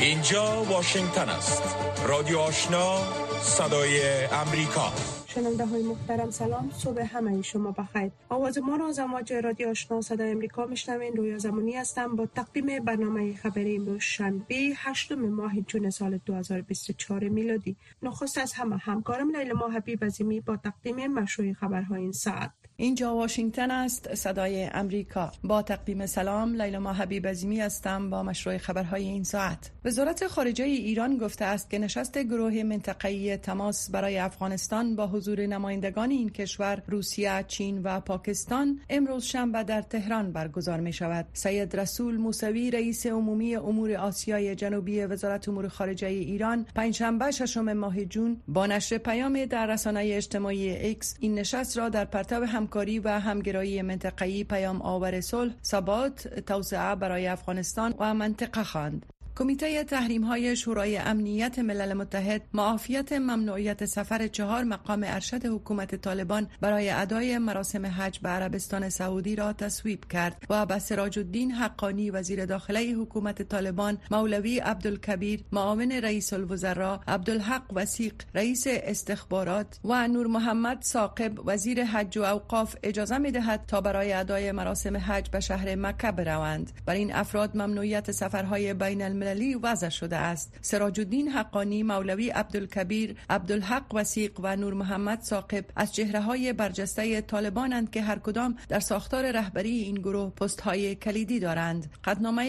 اینجا واشنگتن است. رادیو آشنا، صدای امریکا. شنونده های محترم سلام، صبح همه شما بخیر. آواز ما را از امواج رادیو آشنا صدای امریکا میشنوین. رویا زمانی هستم با تقدیم برنامه خبری امروز شنبه 8 ماه جون سال 2024 میلادی. نخست از همکارم لیلا حبیب عظیمی با تقدیم مشروع خبرهای این ساعت. اینجا واشنگتن است، صدای امریکا. با تقدیم سلام، لیلا حبیب عظیمی هستم با مشروع خبرهای این ساعت. وزارت خارجه ایران گفته است که نشست گروه منطقه‌ای تماس برای افغانستان با حضور نمایندگان این کشور، روسیه، چین و پاکستان امروز شنبه در تهران برگزار می شود. سید رسول موسوی رئیس عمومی امور آسیای جنوبی وزارت امور خارجه ایران پنجشنبه 6 ماه جون با نشر پیام در رسانه اجتماعی ایکس این نشست را در پرتو همکاری و همگرایی منطقه‌ای پیام آور صلح، ثبات، توسعه برای افغانستان و منطقه خواند. کمیته تحریم‌های شورای امنیت ملل متحد معافیت ممنوعیت سفر 4 مقام ارشد حکومت طالبان برای ادای مراسم حج به عربستان سعودی را تصویب کرد و به سراج الدین حقانی وزیر داخله حکومت طالبان، مولوی عبدالکبیر معاون رئیس الوزراء، عبدالحق وثیق رئیس استخبارات و نور محمد ثاقب وزیر حج و اوقاف اجازه می‌دهد تا برای ادای مراسم حج به شهر مکه بروند. بر این افراد ممنوعیت سفرهای بین المللی وضع شده است. سراج الدین حقانی، مولوی عبدالکبیر، عبدالحق وثیق و نور محمد ثاقب از چهره‌های برجسته طالبانند که هر کدام در ساختار رهبری این گروه پست‌های کلیدی دارند. قطعنامه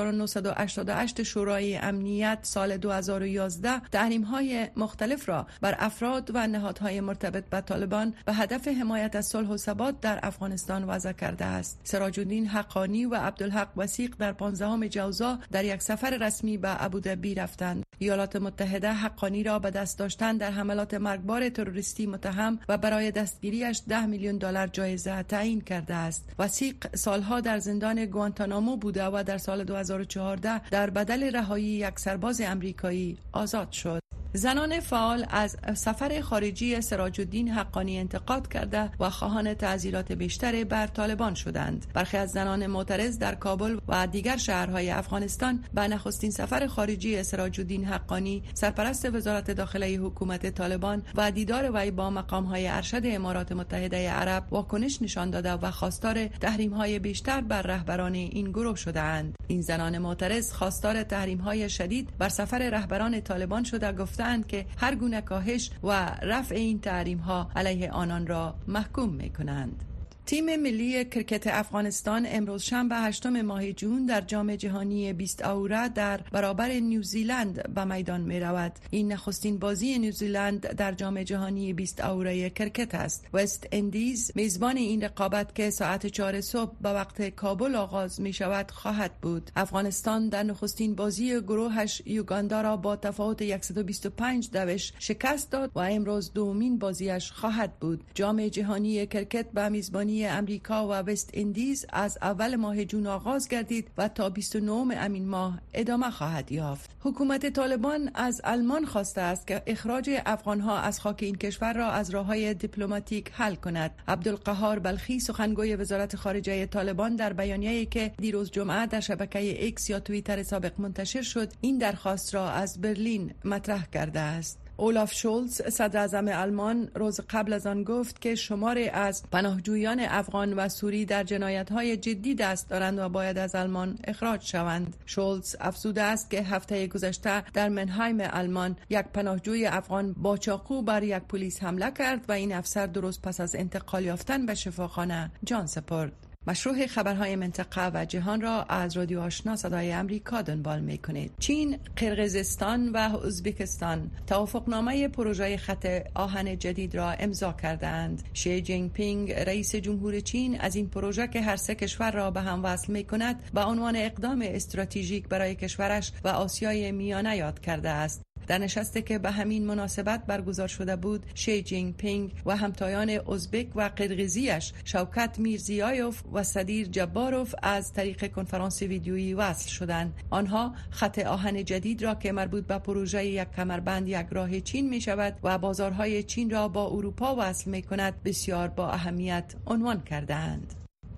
1988 شورای امنیت سال 2011 تحریم‌های مختلف را بر افراد و نهادهای مرتبط به طالبان به هدف حمایت از صلح و ثبات در افغانستان وضع کرده است. سراج الدین حقانی و عبدالحق وثیق در 15 جوزا در یک سفر رسمی به ابوظبی رفتند. ایالات متحده حقانی را به دست داشتن در حملات مرگبار تروریستی متهم و برای دستگیریش 10 میلیون دلار جایزه تعیین کرده است. وثیق سالها در زندان گوانتانامو بوده و در سال 2014 در بدل رهایی یک سرباز امریکایی آزاد شد. زنان فعال از سفر خارجی سراج الدین حقانی انتقاد کرده و خواهان تعزیرات بیشتر بر طالبان شدند. برخی از زنان معترض در کابل و دیگر شهرهای افغانستان به نخستین سفر خارجی سراج الدین حقانی، سرپرست وزارت داخله حکومت طالبان و دیدار وی با مقامهای ارشد امارات متحده عرب واکنش نشان داده و خواستار تحریم‌های بیشتر بر رهبران این گروه شده‌اند. این زنان معترض خواستار تحریم‌های شدید بر سفر رهبران طالبان شده گفتند که هر گونه کاهش و رفع این تحریم‌ها علیه آنان را محکوم می‌کنند. تیم ملی کرکت افغانستان امروز شنبه 8 ماه جون در جام جهانی 20 اوره در برابر نیوزیلند به میدان می رود. این نخستین بازی نیوزیلند در جام جهانی 20 اوره کرکت است. وست اندیز میزبان این رقابت که ساعت 4 صبح به وقت کابل آغاز می شود خواهد بود. افغانستان در نخستین بازی گروهش یوگاندا را با تفاوت 125 دوش شکست داد و امروز دومین بازیش خواهد بود. جام جهانی کرکت به میزبانی امریکا و وست اندیز از اول ماه جون آغاز گردید و تا 29 امین ماه ادامه خواهد یافت. حکومت طالبان از آلمان خواسته است که اخراج افغانها از خاک این کشور را از راه‌های دیپلماتیک حل کند. عبدالقهار بلخی سخنگوی وزارت خارجه طالبان در بیانیه‌ای که دیروز جمعه در شبکه ایکس یا توییتر سابق منتشر شد این درخواست را از برلین مطرح کرده است. اولاف شولز صدر اعظم آلمان روز قبل از آن گفت که شماری از پناهجویان افغان و سوری در جنایت‌های جدی دست دارند و باید از آلمان اخراج شوند. شولز افزوده است که هفته گذشته در منهایم آلمان یک پناهجوی افغان با چاقو بر یک پلیس حمله کرد و این افسر درست پس از انتقال یافتن به شفاخانه جان سپرد. مشروع خبرهای منطقه و جهان را از رادیو آشنا صدای امریکا دنبال می‌کنید. چین، قرقیزستان و ازبکستان توافقنامه پروژه خط آهن جدید را امضا کردند. شی جین پینگ رئیس جمهور چین از این پروژه که هر سه کشور را به هم وصل می‌کند به عنوان اقدام استراتژیک برای کشورش و آسیای میانه یاد کرده است. در نشستی که به همین مناسبت برگزار شده بود، شی جین پینگ و همتایان ازبک و قرقیزیش شوکت میرزیایوف و صدیر جباروف از طریق کنفرانس ویدیویی وصل شدند. آنها خط آهن جدید را که مربوط به پروژه یک کمربند یک راه چین می شود و بازارهای چین را با اروپا وصل می کند بسیار با اهمیت عنوان کردند.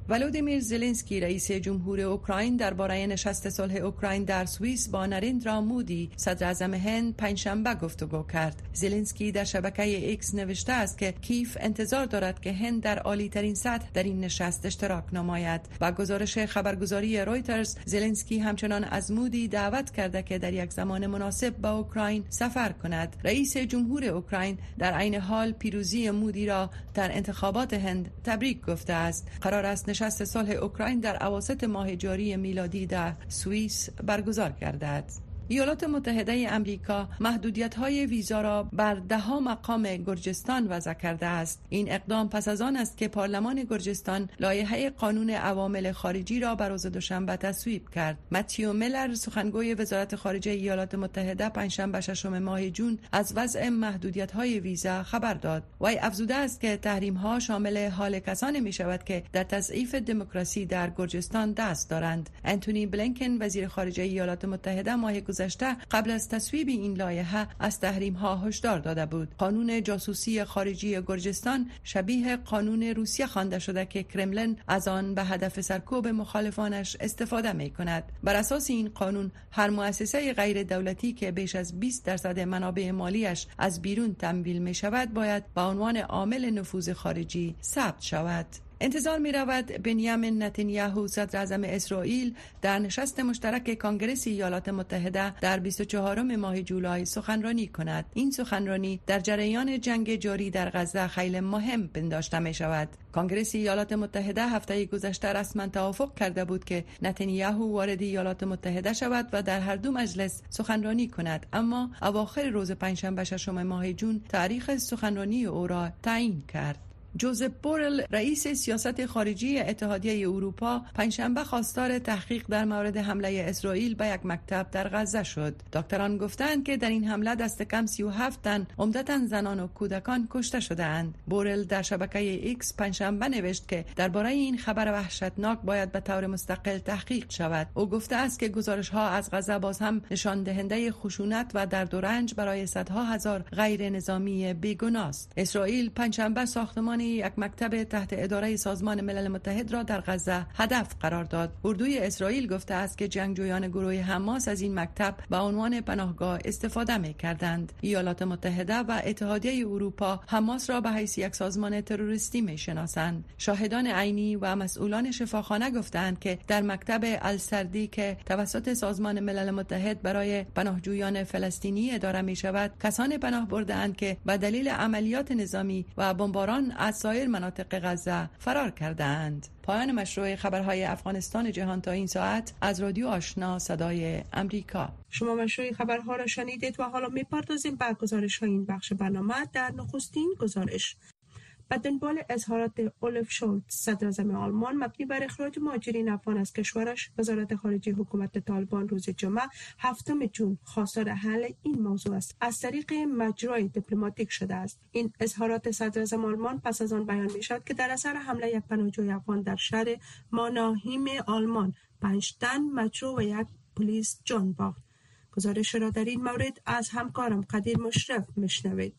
ولودیمیر زلنسکی رئیس جمهور اوکراین درباره نشست صلح اوکراین در سوئیس با نریندرا مودی صدر اعظم هند پنجشنبه گفتگو کرد. زلنسکی در شبکه ایکس نوشته است که کیف انتظار دارد که هند در عالی ترین سطح در این نشست اشتراک نماید. با گزارش خبرگزاری رویترز، زلنسکی همچنان از مودی دعوت کرده که در یک زمان مناسب به اوکراین سفر کند. رئیس جمهور اوکراین در عین حال پیروزی مودی را در انتخابات هند تبریک گفته است. قرار است نشست صلح اوکراین در اواسط ماه جاری میلادی در سوئیس برگزار گردد. ایالات متحده امریکا محدودیت‌های ویزا را بر 10 مقام گرجستان وضع کرده است. این اقدام پس از آن است که پارلمان گرجستان لایحه قانون عوامل خارجی را بر روز دوشنبه تصویب کرد. متیو میلر سخنگوی وزارت خارجه ایالات متحده پنجشنبه 6 ماه جون از وضع محدودیت‌های ویزا خبر داد. وی افزوده است که تحریم‌ها شامل حال کسانی می‌شود که در تضعیف دموکراسی در گرجستان دست دارند. انتونی بلینکن وزیر خارجه ایالات متحده ماه گذشته قبل از تصویب این لایحه از تحریم‌ها هشدار داده بود. قانون جاسوسی خارجی گرجستان شبیه قانون روسیه خوانده شده که کرملین از آن به هدف سرکوب مخالفانش استفاده می‌کند. بر اساس این قانون هر مؤسسه غیر دولتی که بیش از 20% منابع مالیش از بیرون تمویل می‌شود باید به عنوان عامل نفوذ خارجی ثبت شود. انتظار می رود بنیامین نتانیاهو صدر اعظم اسرائیل در نشست مشترک کانگرس ایالات متحده در 24 ماه جولای سخنرانی کند. این سخنرانی در جریان جنگ جاری در غزه خیلی مهم پنداشته می شود. کانگرس ایالات متحده هفته گذشته رسما توافق کرده بود که نتانیاهو وارد ایالات متحده شود و در هر دو مجلس سخنرانی کند، اما اواخر روز پنجشنبه 6 ماه جون تاریخ سخنرانی او را تعیین کرد. جوزپ بورل رئیس سیاست خارجی اتحادیه اروپا پنجشنبه خواستار تحقیق در مورد حمله اسرائیل به یک مکتب در غزه شد. دکتران گفتند که در این حمله دست کم 37 تن عمدتاً زنان و کودکان کشته شده‌اند. بورل در شبکه ایکس پنجشنبه نوشت که درباره این خبر وحشتناک باید به طور مستقل تحقیق شود. او گفته است که گزارش‌ها از غزه باز هم نشان دهنده خشونت و درد و رنج برای صدها هزار غیر نظامی بیگناه است. اسرائیل پنجشنبه ساختمان یک مکتب تحت اداره سازمان ملل متحد را در غزه هدف قرار داد. اردوی اسرائیل گفته است که جنگجویان گروه حماس از این مکتب به عنوان پناهگاه استفاده می‌کردند. ایالات متحده و اتحادیه اروپا حماس را به حیث یک سازمان تروریستی می‌شناسند. شاهدان عینی و مسئولان شفاخانه گفتند که در مکتب السردی که توسط سازمان ملل متحد برای پناهجویان فلسطینی اداره می‌شود، کسان پناه برده‌اند که به دلیل عملیات نظامی و بمباران از سایر مناطق غزه فرار کردند. پایان مشروع خبرهای افغانستان جهان تا این ساعت از رادیو آشنا صدای امریکا. شما مشروع خبرها را شنیدید و حالا می‌پردازیم به گزارش‌های این بخش برنامه. در نخستین گزارش به دنبال اظهارات اولف شولز صدر اعظم آلمان مبنی بر اخراج مهاجرین افغان از کشورش، وزارت خارجه حکومت طالبان روز جمعه 7 جون خواستار حل این موضوع است از طریق مجرای دیپلماتیک شده است. این اظهارات صدر اعظم آلمان پس از آن بیان می‌شود که در اثر حمله یک پناهجوی افغان در شهر ماناهیم آلمان 5 تن مجروح و یک پلیس جان باخت. گزارش را در این مورد از همکارم قدیر مشرف میشنوید.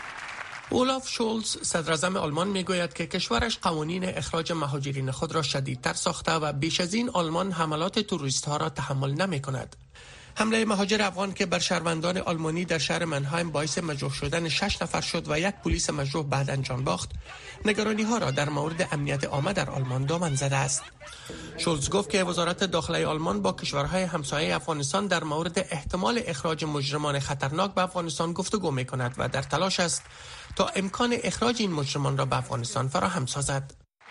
اولاف شولز صدر اعظم آلمان میگوید که کشورش قوانین اخراج مهاجرین خود را شدیدتر ساخته و بیش از این آلمان حملات توریست ها را تحمل نمی کند. حمله مهاجر افغان که بر شهروندان آلمانی در شهر منهایم باعث مجروح شدن 6 نفر شد و یک پلیس مجروح بعداً جان باخت، نگرانی ها را در مورد امنیت عامه در آلمان دامن زده است. شولز گفت که وزارت داخلی آلمان با کشورهای همسایه افغانستان در مورد احتمال اخراج مجرمان خطرناک به افغانستان گفتگو می کند و در تلاش است تا امکان اخراج این مجرمان را به افغانستان فراهم سازد.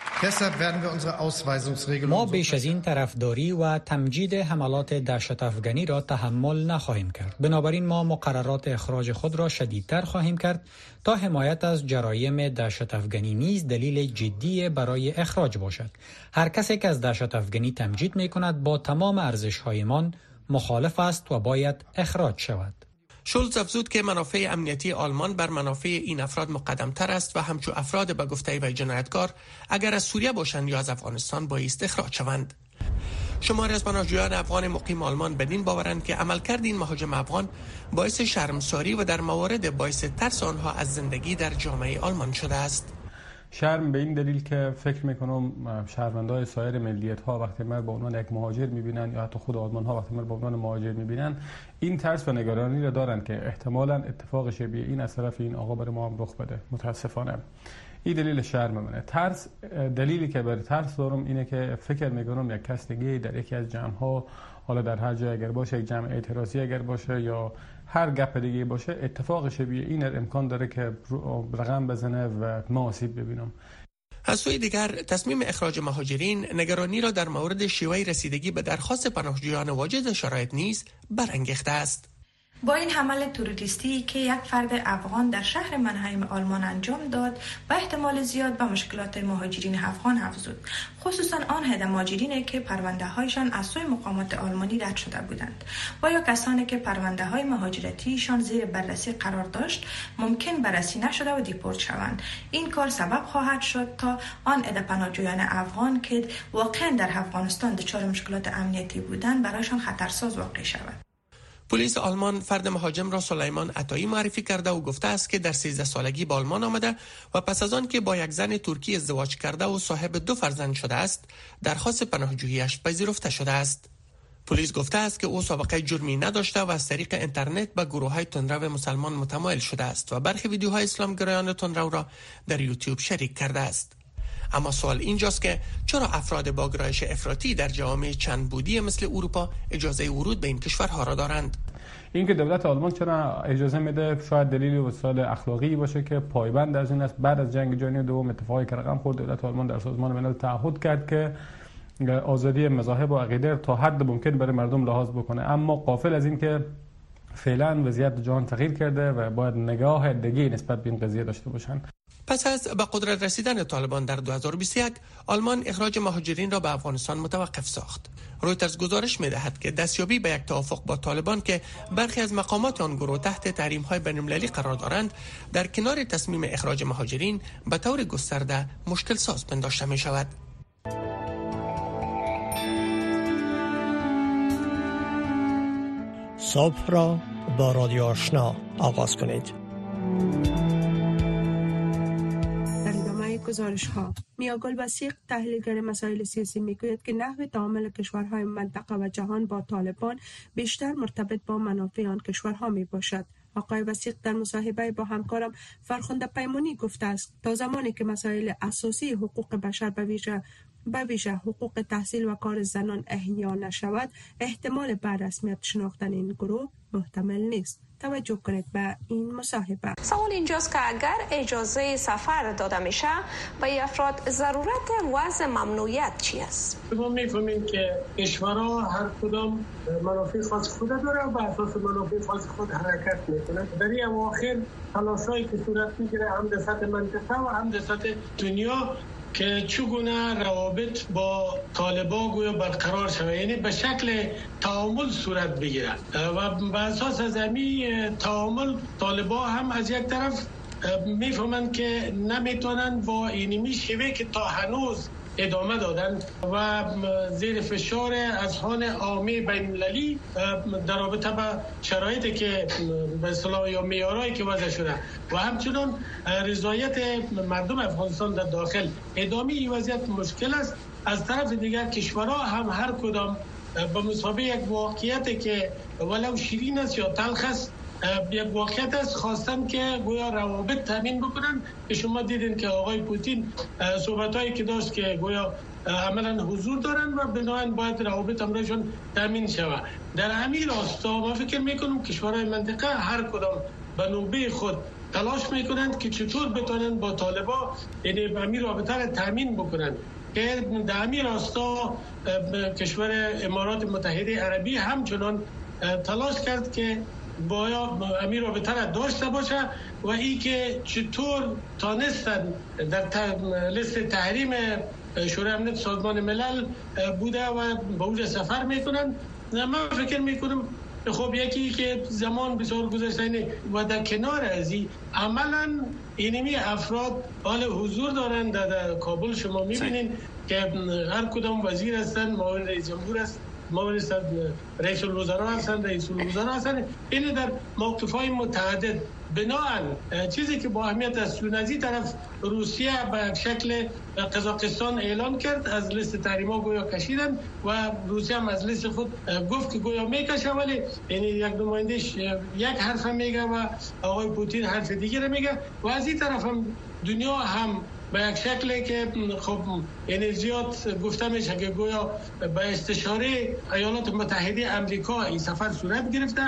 ما بیش از این طرفداری و تمجید حملات دهشت افغانی را تحمل نخواهیم کرد. بنابراین ما مقررات اخراج خود را شدیدتر خواهیم کرد تا حمایت از جرایم دهشت افغانی نیز دلیل جدی برای اخراج باشد. هر کسی که از دهشت افغانی تمجید می کند با تمام ارزش‌هایمان مخالف است و باید اخراج شود. شولز افزود که منافع امنیتی آلمان بر منافع این افراد مقدم‌تر است و همچون افراد به گفته وی جنایتکار اگر از سوریه باشند یا از افغانستان بایست اخراج شوند. شماری از پناهجویان افغان مقیم آلمان بدین باورند که عملکرد این مهاجم افغان باعث شرمساری و در موارد باعث ترس آنها از زندگی در جامعه آلمان شده است. شرم به این دلیل که فکر میکنم شهروندان سایر ملیت ها وقتی ما به عنوان یک مهاجر میبینن یا حتی خود آلمان ها وقتی ما به عنوان مهاجر میبینن این ترس و نگرانی را دارن که احتمالاً اتفاق شبیه این از طرف این آقا برای ما هم رخ بده. متاسفانه این دلیل شرم منه. ترس، دلیلی که برای ترس دارم اینه که فکر میکنم یک کس دیگه در یکی از جمع ها، حالا در هر جای اگر باشه، یک جمع اعتراضی اگر باشه یا هر گپ دیگه باشه، اتفاق شبیه این امکان داره که رقم بزنه و ما آسیب ببینم. از سوی دیگر تصمیم اخراج مهاجرین نگرانی را در مورد شیوه رسیدگی به درخواست پناهجویان واجد شرایط نیز برانگیخته است. با این حمله تروریستی که یک فرد افغان در شهر منهایم آلمان انجام داد و احتمال زیاد به مشکلات مهاجرین افغان افزود، خصوصا آن عده مهاجرینی که پرونده هایشان از سوی مقامات آلمانی رد شده بودند و یا کسانی که پرونده های مهاجرتیشان زیر بررسی قرار داشت ممکن بررسی نشده و دیپورت شوند. این کار سبب خواهد شد تا آن عده پناهجویان افغان که واقعا در افغانستان دچار مشکلات امنیتی بودند برایشان خطرساز واقع شود. پلیس آلمان فرد مهاجم را سلیمان عطایی معرفی کرده و گفته است که در 13 سالگی به آلمان آمده و پس از آن که با یک زن ترکی ازدواج کرده و صاحب 2 فرزند شده است، درخواست پناهجویی‌اش پذیرفته شده است. پلیس گفته است که او سابقه جرمی نداشته و از طریق اینترنت به گروه‌های تندرو مسلمان متمایل شده است و برخی ویدیوهای اسلامگرایان تندرو را در یوتیوب شریک کرده است. اما سوال اینجاست که چرا افراد با گرایش افراطی در جوامع چند بودی مثل اروپا اجازه ورود به این کشورها را دارند؟ اینکه دولت آلمان چرا اجازه میده شاید دلیل وسایل اخلاقی باشه که پایبند از این است. بعد از جنگ جهانی دوم اتفاقی که رقم خورد، دولت آلمان در سازمان ملل تعهد کرد که آزادی مذاهب و عقیده تا حد ممکن برای مردم لحاظ بکنه، اما غافل از این که فعلا وضعیت جهان تغییر کرده و باید نگاه دیگه نسبت به این قضیه داشته باشن. پس از به قدرت رسیدن طالبان در 2021 آلمان اخراج مهاجرین را به افغانستان متوقف ساخت. رویترز گزارش می‌دهد که دستیابی به یک توافق با طالبان که برخی از مقامات آن گروه تحت تحریم‌های بین‌المللی قرار دارند، در کنار تصمیم اخراج مهاجرین به طور گسترده مشکل ساز پنداشته می‌شود. صبح را با رادیو آشنا آغاز کنید. گزارش ها. میاگل وثیق، تحلیلگر مسائل سیاسی، میگوید که نحو تعامل کشورهای منطقه و جهان با طالبان بیشتر مرتبط با منافع آن کشورها می باشد. آقای وثیق در مصاحبه با همکارم فرخنده پیمانی گفته است تا زمانی که مسائل اساسی حقوق بشر به ویژه حقوق تحصیل و کار زنان احیا نشود، احتمال بر رسمیت شناختن این گروه محتمل نیست. توجه کنید به این مصاحبه. سوال اینجاست که اگر اجازه سفر داده میشه به افراد، ضرورت وضع ممنوعیت چی است؟ ما میفهمیم که کشورها هر کدام منافع خاص خود داره و بر اساس منافع خاص خود حرکت میکنه. در این اواخر تلاشایی که صورت میگیره هم در سطح منطقه و هم در سطح دنیا که چگونه روابط با طالبان گویا برقرار شود، یعنی به شکل تعامل صورت بگیره و به اساس از همین تعامل طالبان هم از یک طرف میفهمند که نمیتونن با اینمی شیوه که تا هنوز ادامه دادن و زیر فشار اذهان عامه بین‌المللی در رابطه با شرایطی که به اصطلاح یا معیارایی که وضع شده و همچنین رضایت مردم افغانستان در داخل، ادامه این وضعیت مشکل است. از طرف دیگر کشورها هم هر کدام به مسابقه یک واقعیتی که ولو شیرین است یا تلخ است، یک واقعیت است خواستن که گویا روابط تامین بکنن. که شما دیدین که آقای پوتین صحبتایی که داشت که گویا عملا حضور دارن و بنابراین باید روابط امرشون تامین شود. در همین راستا ما فکر میکنم کشورهای منطقه هر کدام به نوبه خود تلاش میکنند که چطور بتونن با طالبان یعنی همین رابطه را تامین بکنن. که در همین راستا کشور امارات متحده عربی همچنان تلاش کرد که باید امیر رابطه را داشته باشه و ای که چطور تانستن در لیست تحریم شورای امنیت سازمان ملل بوده و به اونجا سفر میکنن. من فکر میکنم خب یکی که زمان بسیار گذشته و در کنار از این عملا اینمی افراد حال حضور دارن در کابل. شما میبینین که هر کدام وزیر هستن، معاون رئیس جمهور است معاون رئیس الوزراء هستند، رئیس الوزراء هستند. این در موقف‌های متعدد بناهن چیزی که با اهمیت است، چون از این طرف روسیه به شکل قزاقستان اعلان کرد، از لیست تحریم‌ها گویا کشیدن و روسیه هم از لیست خود گفت که گویا میکشه، ولی یعنی یک نماینده‌اش یک حرف میگه و آقای پوتین حرف دیگه میگه و از این طرف هم دنیا هم به یک شکلی که خب یعنی زیاد گفته میشه که گویا به استشاره ایالات متحده آمریکا این سفر صورت گرفته،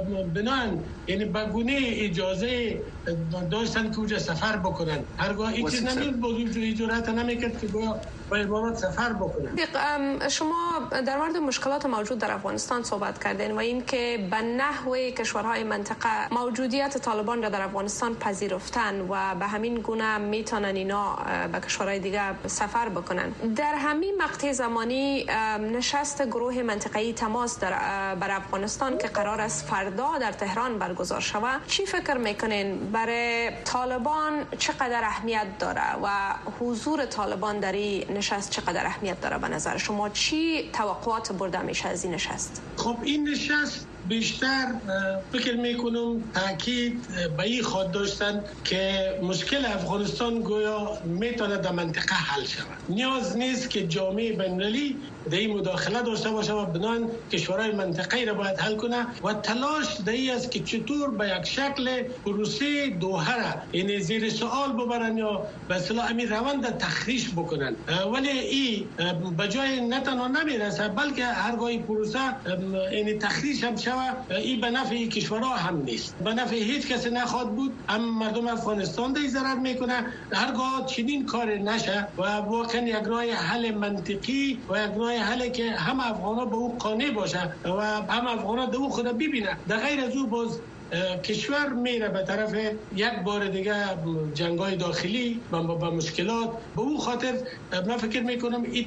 بنان یعنی به گونه اجازه داشتن که اونجا سفر بکنن. هرگاه این چیز نمید بودیم جو جرأت نمیکرد که گویا با امارات سفر بکنن. شما در مورد مشکلات موجود در افغانستان صحبت کردین و این که به نحوی کشورهای منطقه موجودیت طالبان را در افغانستان پذیرفتن و به همین گونه میتونن اینا به کشورهای دیگه سفر بکنن. در همین مقطع زمانی نشست گروه منطقه‌ای تماس بر افغانستان که قرار است فردا در تهران برگزار شود، چی فکر میکنین برای طالبان چقدر اهمیت داره و حضور طالبان در این نشست چقدر اهمیت داره؟ به نظر شما چی توقعات برده میشه از این نشست؟ خب این نشست بیشتر فکر میکنم تاکید به این خواهد داشتن که مشکل افغانستان گویا میتونه در منطقه حل شود. نیاز نیست که جامعه بین‌المللی در این مداخله داشته باشه و بنان کشورهای منطقه را باید حل کنه و تلاش در این است که چطور به یک شکل پروسه دوحه را یعنی زیر سوال ببرن یا به اصطلاح امیر روند تخریش بکنن، ولی این به جای نه تنها نمیرسه بلکه هرگاه پروسه یعنی تخریش هم شود، این به نفع کشورها هم نیست، به نفع هیچ کسی نخواد بود. هم مردم افغانستان دیگه ضرر میکنه. هرگاه چنین کار نشه و واقعا یک راه حل منطقی و یک راه حل که هم افغان‌ها به او قانع باشه و هم افغان‌ها به او خود ببینه، در غیر از او باز کشور میره به طرف یک بار دیگه جنگ‌های داخلی با مشکلات. به اون خاطر من فکر میکنم این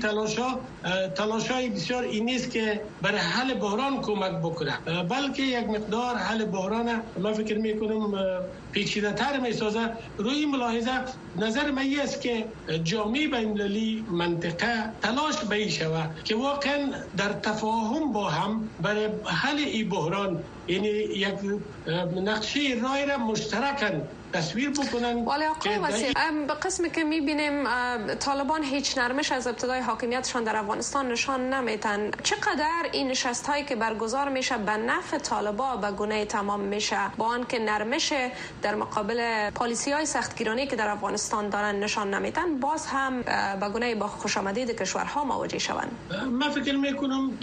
تلاش‌های بسیار این نیست که برای حل بحران کمک بکنه، بلکه یک مقدار حل بحران من فکر میکنم پیچیده‌تر میسازه. روی ملاحظه نظر من است که جامعه بین‌المللی منطقه تلاش به این شود که واقعا در تفاهم با هم برای حل این بحران یعنی یک نقشه رای را مشترکاً تصویر بکنن. ولی آقای وزیر به قسمی که میبینیم طالبان هیچ نرمش از ابتدای حاکمیتشان در افغانستان نشان نمیتن، چقدر این نشست هایی که برگزار میشه به نفع طالبان به گونه تمام میشه با آنکه نرمش در مقابل پالیسی های سختگیرانه که در افغانستان دارن نشان نمیتن، باز هم به گونه با خوشامدید کشورها مواجه شوند؟ من فکر میکنم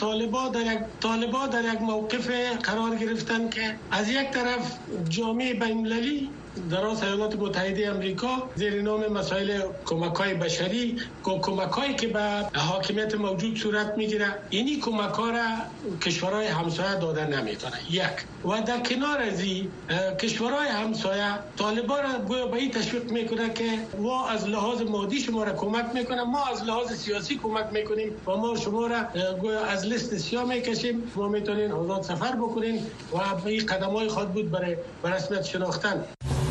طالبان در یک موقف قرار گرفتن که از یک طرف جامعه بین‌المللی در راست ایالات متحده آمریکا زیر نام مسائل کمک‌های بشری، کمک‌هایی که به حاکمیت موجود صورت میگیره، اینی کمک‌ها را کشورهای همسایه داده نمیتونه. یک و در کنار از این کشورهای همسایه طالبان را گویا به این تشویق میکنه که ما از لحاظ مادی شما را کمک میکنیم، ما از لحاظ سیاسی کمک میکنیم و ما شما را گویا از لیست سیاه میکشیم، ما میتونین آزاد سفر بکنین و این قدم‌های خود بود برای رسمیت شناختن.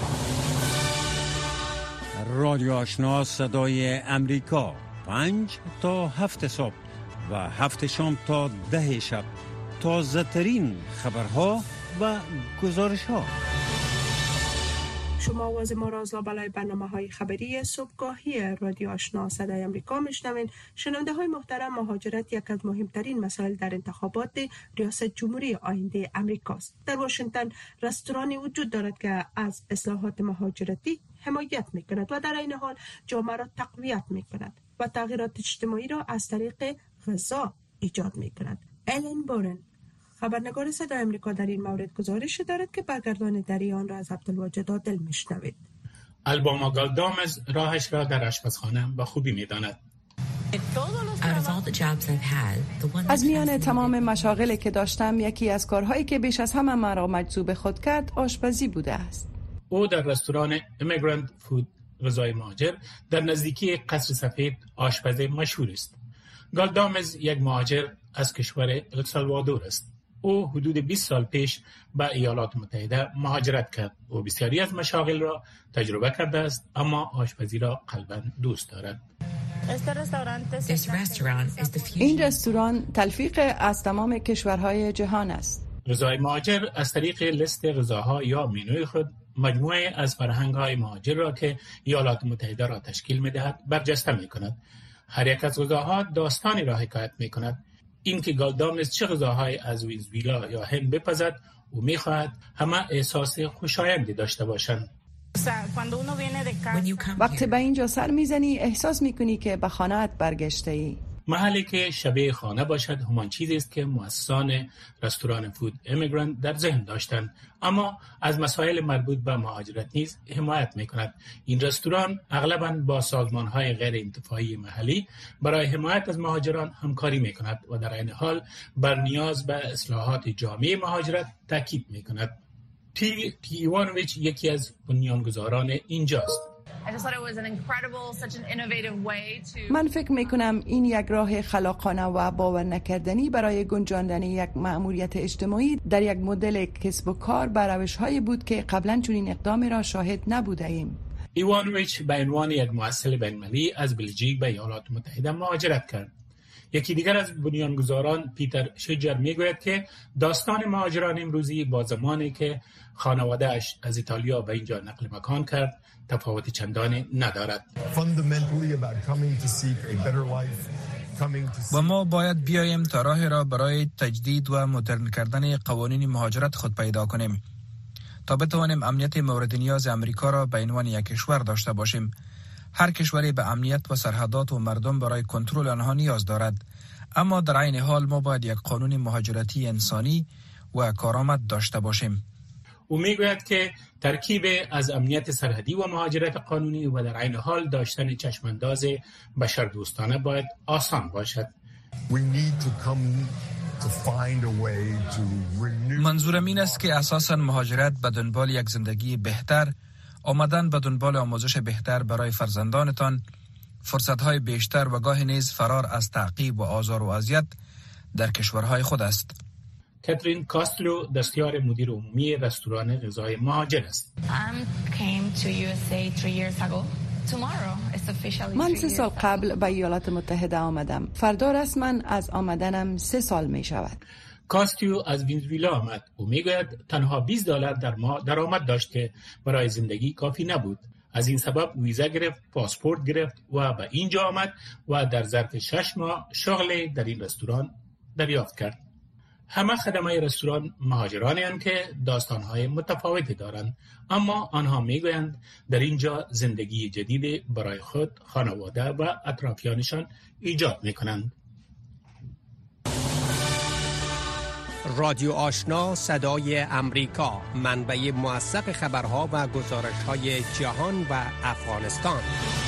رادیو آشنا صدای امریکا 5 تا 7 صبح و 7 شام تا 10 شب، تازه ترین خبرها و گزارش ها. شما آواز ما را از لابلای برنامه‌های خبری صبحگاهی رادیو آشنا صدای امریکا میشنوین. شنونده های محترم، مهاجرت یک از مهمترین مسائل در انتخابات ریاست جمهوری آینده امریکاست. در واشنگتن رستورانی وجود دارد که از اصلاحات مهاجرتی حمایت میکند و در این حال جامعه را تقویت میکند و تغییرات اجتماعی را از طریق غذا ایجاد میکند. الن بورن، خبرنگار صدای امریکا، در این مورد گزارش دارد که برگردان در آن را از عبدالواجد عادل میشنوید. الباما گالدامز راهش را در آشپزخانه با خوبی میداند. از میان تمام مشاغلی که داشتم، یکی از کارهایی که بیش از همه مرا مجذوب خود کرد آشپزی بوده است. او در رستوران ایمیگرنت فود غذای مهاجر در نزدیکی قصر سفید آشپز مشهور است. گالدامز یک مهاجر از کشور السالوادور است. او حدود 20 سال پیش به ایالات متحده مهاجرت کرد و بسیاری از مشاغل را تجربه کرده است، اما آشپزی را قلباً دوست دارد. این رستوران تلفیق از تمام کشورهای جهان است. غذای مهاجر از طریق لیست غذاها یا منوی خود مجموعه از فرهنگ‌های مهاجر را که ایالات متحده را تشکیل می‌دهد برجسته می‌کند. هر یک از غذاها داستانی را حکایت می‌کند. اینکه گالدامز چه غذاهایی از ونزوئلا یا هند بپزد و می‌خواهد همه احساس خوشایندی داشته باشند. وقتی به اینجا سر میزنی احساس میکنی که به خانه‌ات برگشته ای. محلی که شبیه خانه باشد همان چیزی است که مؤسسان رستوران فود امیگرانت در ذهن داشتند، اما از مسائل مربوط به مهاجرت نیز حمایت میکند. این رستوران اغلباً با سازمان‌های غیر انتفاعی محلی برای حمایت از مهاجران همکاری میکند و در عین حال بر نیاز به اصلاحات جامعه مهاجرت تاکید میکند. ایوانویچ یکی از بنیانگذاران اینجاست. من فکر میکنم این یک راه خلاقانه و باور نکردنی برای گنجاندن یک مأموریت اجتماعی در یک مدل کسب و کار به روش‌هایی بود که قبلا چنین اقدامی را شاهد نبوده ایم. ایوانویچ به عنوان یک مؤثر بین‌المللی از بلژیک به ایالات متحده مهاجرت کرد. یکی دیگر از بنیانگذاران پیتر شجر میگوید که داستان مهاجران امروزی با زمانی که خانواده‌اش از ایتالیا به اینجا نقل مکان کرد تفاوت چندانی ندارد. و ما باید بیاییم تا راه را برای تجدید و مدرن کردن قوانین مهاجرت خود پیدا کنیم تا بتوانیم امنیت مورد نیاز امریکا را به عنوان یک کشور داشته باشیم. هر کشوری به امنیت و سرحدات و مردم برای کنترل آنها نیاز دارد، اما در عین حال ما باید یک قانون مهاجرتی انسانی و کارآمد داشته باشیم. او میگوید که ترکیب از امنیت سرحدی و مهاجرت قانونی و در عین حال داشتن چشمانداز بشردوستانه باید آسان باشد. منظورم این است که اساساً مهاجرت به دنبال یک زندگی بهتر، آمدن به دنبال آموزش بهتر برای فرزندانتان، فرصت‌های بیشتر و گاه نیز فرار از تعقیب و آزار و اذیت در کشورهای خود است. کاترین کاستلو دستیار مدیر عمومی رستوران غذای مهاجر است. من 3 سال قبل به ایالات متحده آمدم. فردا رسما از آمدنم 3 سال می شود. کاستیو از ونزوئلا آمد و میگوید تنها $20 در ماه درآمد داشت که برای زندگی کافی نبود. از این سبب ویزا گرفت، پاسپورت گرفت و به اینجا آمد و در ظرف 6 ماه شغل در این رستوران دریافت کرد. همه خدمای رستوران مهاجرانی هستند که داستانهای متفاوتی دارند، اما آنها میگویند در اینجا زندگی جدید برای خود، خانواده و اطرافیانشان ایجاد میکنند. رادیو آشنا صدای امریکا، منبع موثق خبرها و گزارش‌های جهان و افغانستان.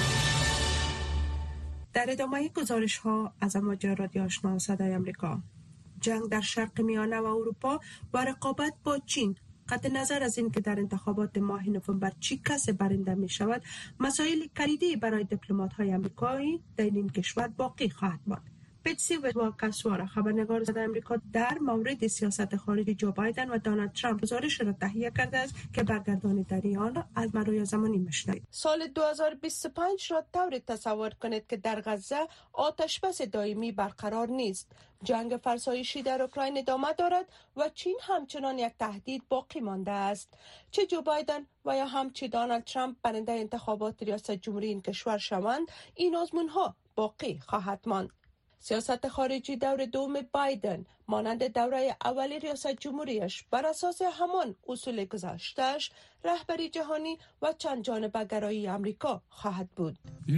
در ادامه گزارش‌ها از امواج رادیو آشنا صدای امریکا، جنگ در شرق میانه و اروپا و رقابت با چین، قطع نظر از این که در انتخابات ماه نوامبر چی کسی برنده می شود، مسائل کلیدی برای دیپلمات‌های آمریکایی در این کشور باقی خواهد ماند. پتسی و کاسوارا، خبرنگار صدای آمریکا، در مورد سیاست خارجی جو بایدن و دونالد ترامپ گزارش را تهیه کرده است که برگردانیدن آن را از مروی زمانی میشنوید. سال 2025 را طوری تصور کنید که در غزه آتش بس دائمی برقرار نیست. جنگ فرسایشی در اوکراین ادامه دارد و چین همچنان یک تهدید باقی مانده است. چه جو بایدن و یا هم چه دونالد ترامپ برنده انتخابات ریاست جمهوری این کشور شوند، این آزمون‌ها باقی خواهد ماند. سیاست خارجی دور دوم بایدن مانند دوره اولی ریاست جمهوریش بر اساس همان اصول گذشته‌اش، رهبری جهانی و چند جانبه گرایی آمریکا خواهد بود.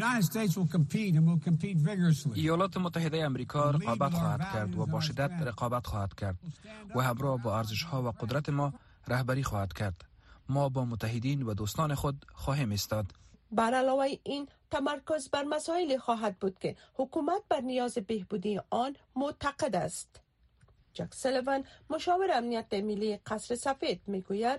ایالات متحده آمریکا رقابت خواهد کرد و با شدت رقابت خواهد کرد و همراه با ارزش‌ها و قدرت ما رهبری خواهد کرد. ما با متحدین و دوستان خود خواهیم ایستاد. بر علاوه این تمرکز بر مسائلی خواهد بود که حکومت بر نیاز بهبودی آن معتقد است. جک سلیوان، مشاور امنیت ملی قصر سفید، میگوید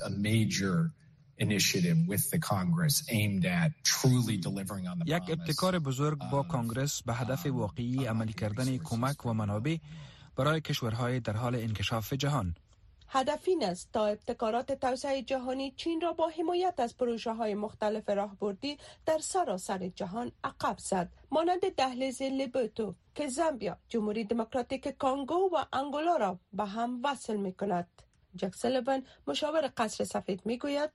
یک ابتکار بزرگ با کانگرس به هدف واقعی عملی کردن کمک و منابع برای کشورهای در حال انکشاف جهان. هدف این است تا ابتکارات توسعه جهانی چین را با حمایت از پروژه‌های مختلف راهبردی در سراسر جهان عقب زد، مانند دهلیز لیبوتو که زامبیا، جمهوری دموکراتیک کانگو و انگولا را به هم وصل می‌کند. جک سلیوان، مشاور قصر سفید، می‌گوید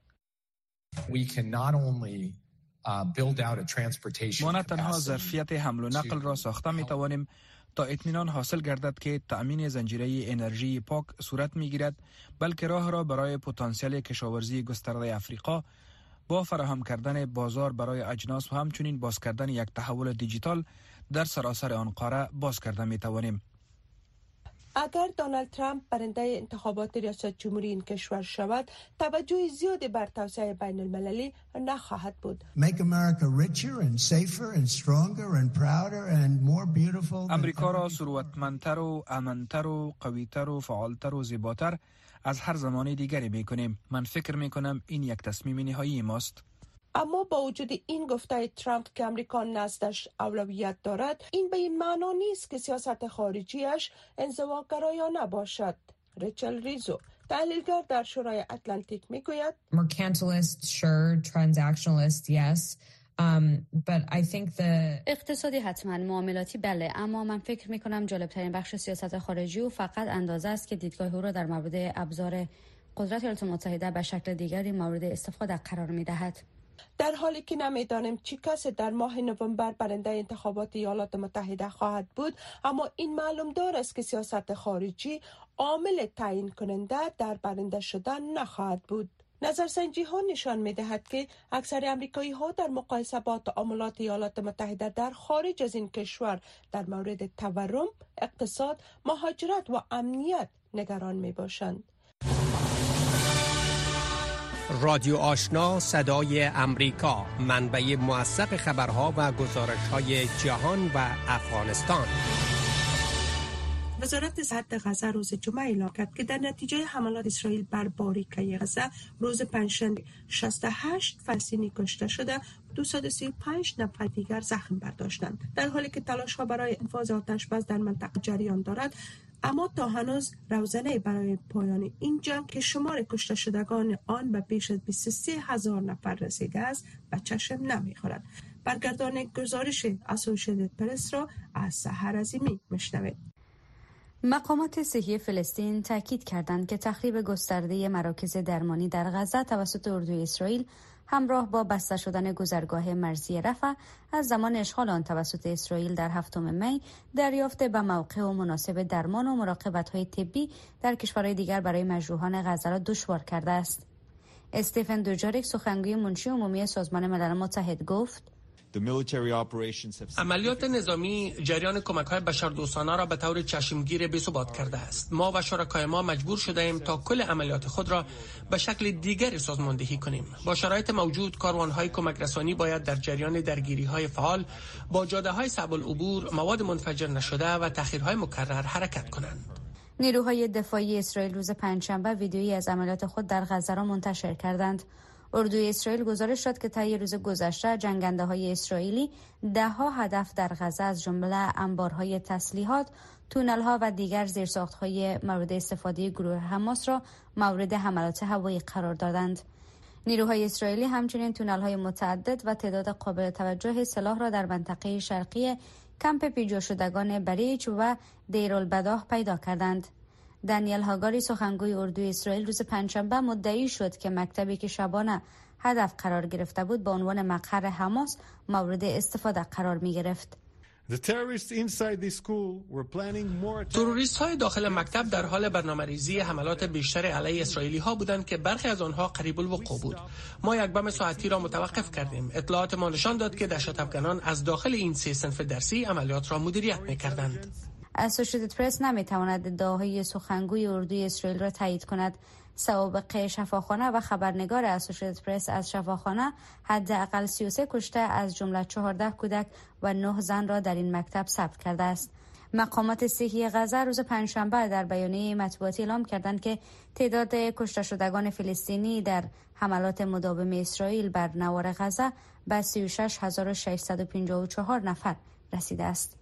ما نه تنها ظرفیت حمل و نقل را ساخته می‌توانیم تا اطمینان حاصل گردد که تأمین زنجیره انرژی پاک صورت می‌گیرد، بلکه راه را برای پتانسیل کشاورزی گسترده افریقا با فراهم کردن بازار برای اجناس و همچنین باز کردن یک تحول دیجیتال در سراسر آن قاره باز کرده می‌توانیم. اگر دونالد ترامپ برنده انتخابات ریاست جمهوری این کشور شود، توجه زیادی بر توسعه بین المللی نخواهد بود. امریکا را ثروتمندتر و امن‌تر و قوی‌تر و فعالتر و زیباتر از هر زمان دیگری می‌کنیم. من فکر می‌کنم این یک تصمیم نهایی ماست. اما با وجود این گفته ترامپ که امریکا نزدش اولویت دارد، این به این معنا نیست که سیاست خارجیش انزواگرایانه باشد. ریچل ریزو، تحلیلگر در شورای اتلانتیک، میگوید mercantilist, sure, transactionalist, yes. But I think اقتصادی حتما، معاملاتی بله، اما من فکر میکنم جالبترین بخش سیاست خارجی و فقط اندازه است که دیدگاه او را در مورد ابزار قدرت ایالات متحده به شکل دیگری مورد استفاده قرار میدهد. در حالی که نمیدانیم چه کسی در ماه نوامبر برنده انتخابات ایالات متحده خواهد بود، اما این معلوم دار است که سیاست خارجی عامل تعیین کننده در برنده شدن نخواهد بود. نظرسنجی ها نشان می دهد که اکثر امریکایی ها در مقایسه با تعاملات ایالات متحده در خارج از این کشور در مورد تورم، اقتصاد، مهاجرت و امنیت نگران می باشند. رادیو آشنا صدای امریکا، منبع موثق خبرها و گزارش‌های جهان و افغانستان. وزارت صحت غزه روز جمعه اعلام کرد که در نتیجه حملات اسرائیل بر باریکه غزه روز پنجشنبه 68 فلسطینی کشته شده، 235 نفر دیگر زخم برداشتند. در حالی که تلاش‌ها برای انفاذ آتش‌بس در منطقه جریان دارد، اما تا هنوز روزنه برای پایان این جنگ که شمار کشته شدگان آن به بیش از 23,000 نفر رسیده است به چشم نمی‌خورد. برگردان گزارش اسوسییتد پرس را از سحر عظیمی میشنوید. مقامات صحی فلسطین تاکید کردند که تخریب گسترده مراکز درمانی در غزه توسط اردوی اسرائیل همراه با بسته شدن گذرگاه مرزی رفح از زمان اشغال آن توسط اسرائیل در 7 می دریافت به موقع و مناسب درمان و مراقبت‌های طبی در کشورهای دیگر برای مجروحان غزه را دشوار کرده است. استیفن دوجاریک، سخنگوی منشی عمومی سازمان ملل متحد، گفت عملیات نظامی جریان کمک‌های بشردوستانه را به طور چشمگیر بی‌ثبات کرده است. ما و شرکای ما مجبور شده ایم تا کل عملیات خود را به شکل دیگری سازماندهی کنیم. با شرایط موجود، کاروان‌های کمک رسانی باید در جریان درگیری‌های فعال با جاده‌های صعب العبور، مواد منفجر نشده و تأخیرهای مکرر حرکت کنند. نیروهای دفاعی اسرائیل روز پنجشنبه ویدیویی از عملیات خود در غزه را منتشر کردند. اردوی اسرائیل گزارش داد که طی روز گذشته جنگنده‌های اسرائیلی 10 هدف در غزه از جمله انبارهای تسلیحات، تونل‌ها و دیگر زیرساخت‌های مورد استفاده گروه حماس را مورد حملات هوایی قرار دادند. نیروهای اسرائیلی همچنین تونل‌های متعدد و تعداد قابل توجه سلاح را در منطقه شرقی کمپ پیجا شدگان بریج و دیرالبداح پیدا کردند. دانیل هاگاری، سخنگوی اردوی اسرائیل، روز پنجشنبه مدعی شد که مکتبی که شبانه هدف قرار گرفته بود با عنوان مقر حماس مورد استفاده قرار می گرفت. تروریست های داخل مکتب در حال برنامه‌ریزی حملات بیشتر علیه اسرائیلی ها بودند که برخی از آنها قریب الوقوع بود. ما یک بم ساعتی را متوقف کردیم. اطلاعات ما نشان داد که دهشت افغانان از داخل این 3 صنف درسی عملیات را مدیریت می‌کردند. اسوسییتد پرس نمی‌تواند ادعاهای سخنگوی اردوی اسرائیل را تایید کند. سوابق شفاخانه و خبرنگار اسوسییتد پرس از شفاخانه حداقل 33 کشته از جمله 14 کودک و 9 زن را در این مکتب ثبت کرده است. مقامات صحی غزه روز پنجشنبه در بیانیه مطبوعاتی اعلام کردند که تعداد کشته شدگان فلسطینی در حملات مداوم اسرائیل بر نوار غزه به 36654 نفر رسیده است.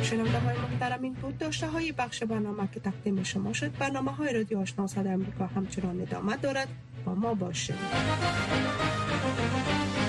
شنونده های محترم، این بود داشته های بخش برنامه که تقدیم شما شد. برنامه های رادیو آشنا صدای آمریکا همچنان ادامه دارد. با ما باشید.